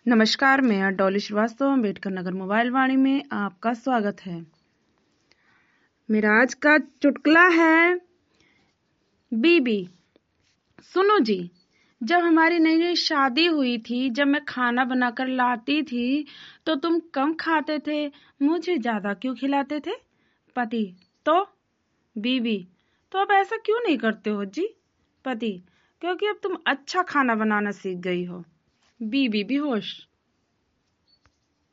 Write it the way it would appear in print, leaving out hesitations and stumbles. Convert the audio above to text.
नमस्कार, मैं डॉली श्रीवास्तव अम्बेडकर नगर मोबाइल वाणी में आपका स्वागत है। मेरा आज का चुटकुला है बीबी। सुनो जी, जब हमारी नई नई शादी हुई थी, जब मैं खाना बनाकर लाती थी तो तुम कम खाते थे, मुझे ज्यादा क्यों खिलाते थे? पति: तो? बीबी: तो अब ऐसा क्यों नहीं करते हो जी? पति: क्योंकि अब तुम अच्छा खाना बनाना सीख गई हो। बीबी बेहोश।